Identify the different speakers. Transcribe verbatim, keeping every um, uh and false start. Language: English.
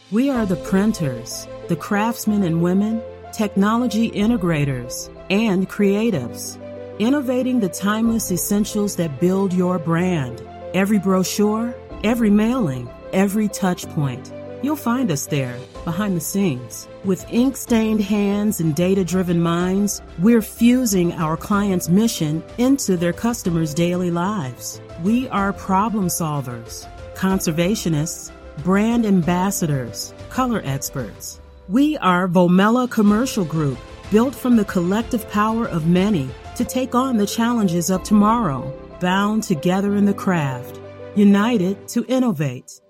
Speaker 1: We are the printers, the craftsmen and women, technology integrators, and creatives, innovating the timeless essentials that build your brand. Every brochure, every mailing, every touch point. You'll find us there, behind the scenes. With ink-stained hands and data-driven minds, we're fusing our clients' mission into their customers' daily lives. We are problem solvers, conservationists, brand ambassadors, color experts. We are Vomela Commercial Group, built from the collective power of many to take on the challenges of tomorrow, bound together in the craft, united to innovate.